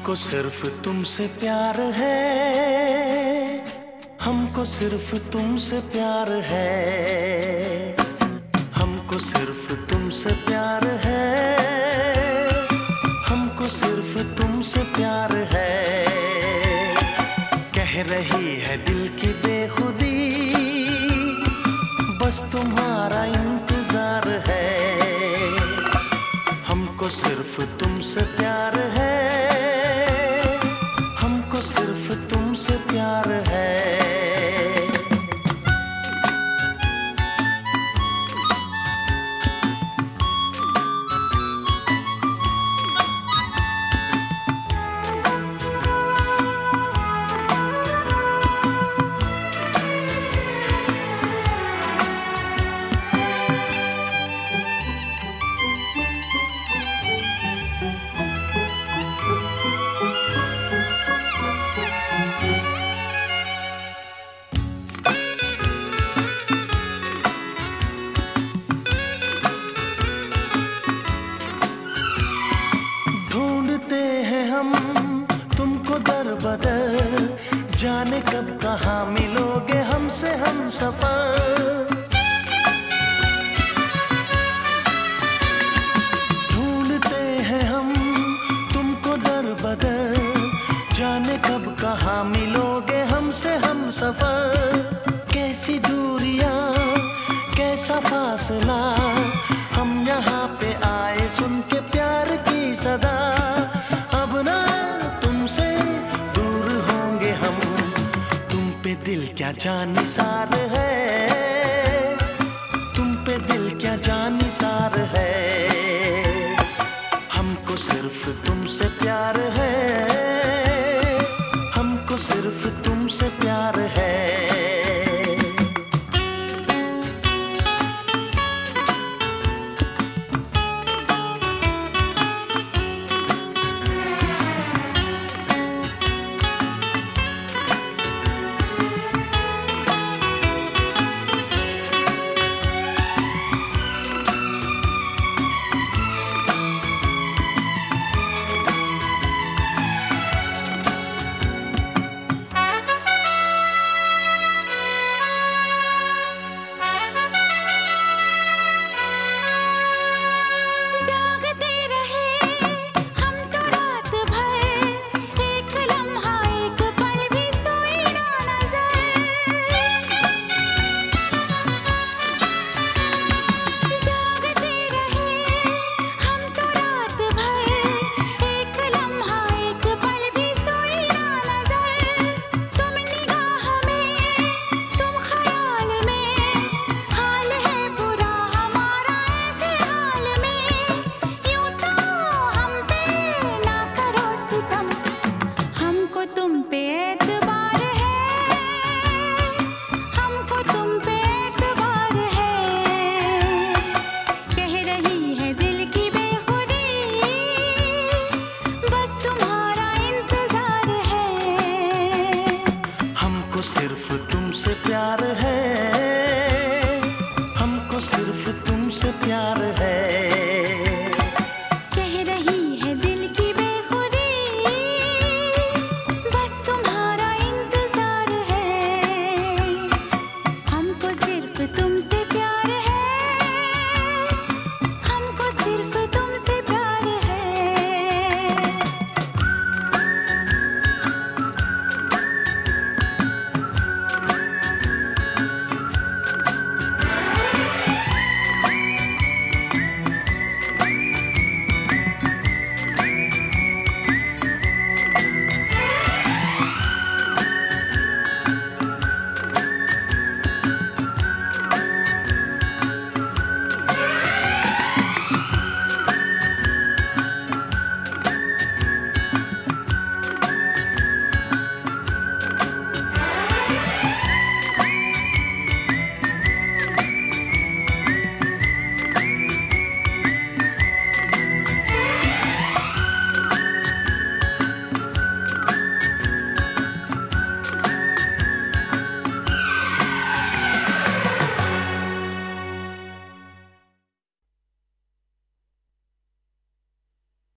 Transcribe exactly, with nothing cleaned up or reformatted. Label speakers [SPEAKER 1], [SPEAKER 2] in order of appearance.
[SPEAKER 1] हमको सिर्फ तुमसे प्यार है, हमको सिर्फ तुमसे प्यार है, हमको सिर्फ तुमसे प्यार है, हमको सिर्फ तुमसे प्यार है। कह रही है दिल की बेखुदी, बस तुम्हारा इंतजार है। हमको सिर्फ तुमसे प्यार है, हमको सिर्फ तुमसे प्यार है। हम तुमको दर बदर, जाने कब कहाँ मिलोगे हमसे हम सफर। ढूंढते हैं हम तुमको दर बदर, जाने कब कहाँ मिलोगे हमसे हम सफर। कैसी दूरियां कैसा फासला, हम यहाँ पे आए सुन के प्यार की सदा। अब ना तुमसे दूर होंगे हम, तुम पे दिल क्या जानिसार है, तुम पे दिल क्या जानिसार है। हमको सिर्फ तुमसे प्यार है, हमको सिर्फ तुमसे प्यार है। सिर्फ तुमसे प्यार है, हमको सिर्फ तुमसे प्यार है।